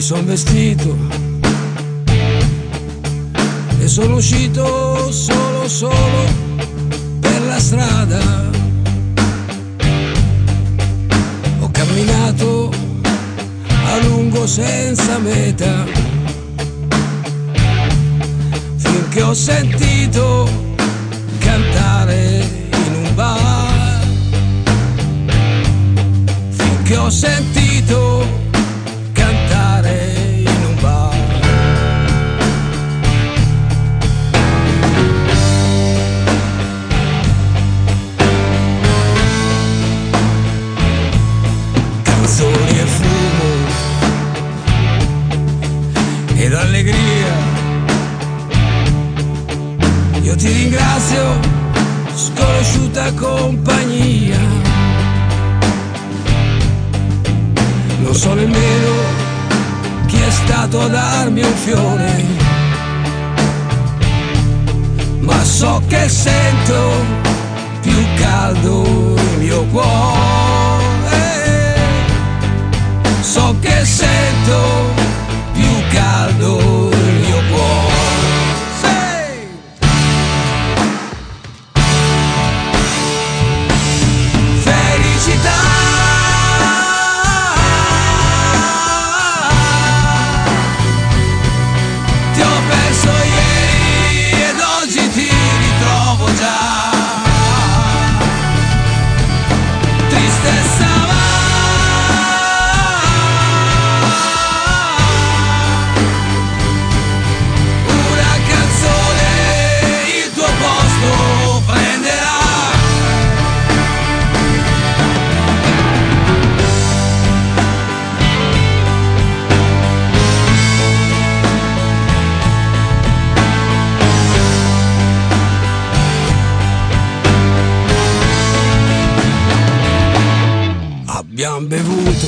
son vestito e sono uscito solo per la strada. Ho camminato a lungo senza meta, finché ho sentito cantare in un bar, finché ho sentito cantare in un bar. Canzoni e fumo ed allegria, io ti ringrazio, sconosciuta compagnia. Non so nemmeno chi è stato a darmi un fiore, ma so che sento più caldo il mio cuore. So che sento più caldo il mio cuore. Felicità, ti ho perso ieri ed oggi ti ritrovo già. Tristezza va, una canzone il tuo posto prenderà. Abbiamo bevuto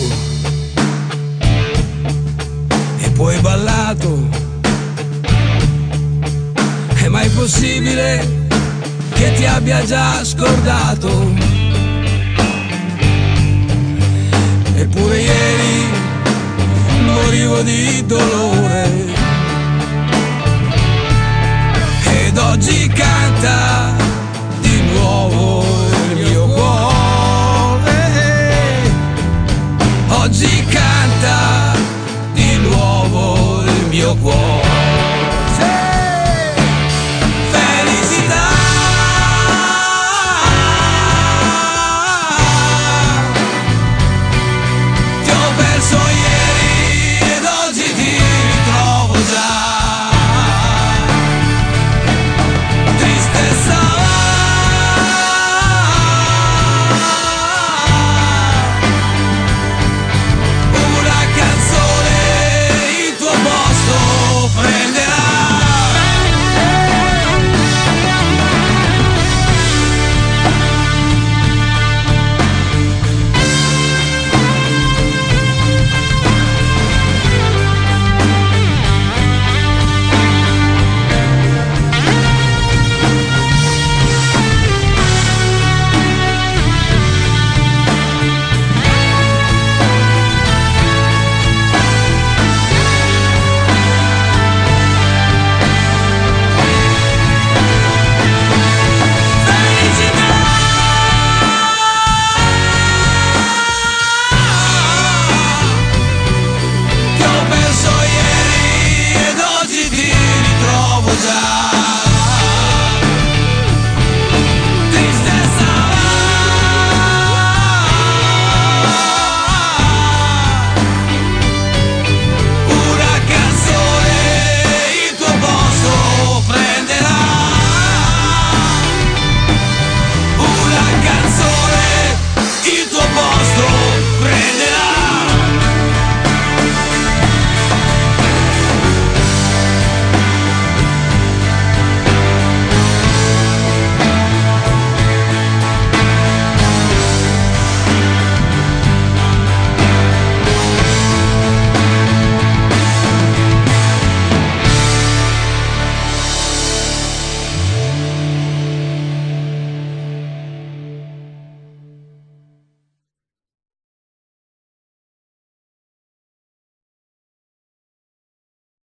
e poi ballato, è mai possibile che ti abbia già scordato? Eppure ieri morivo di dolore.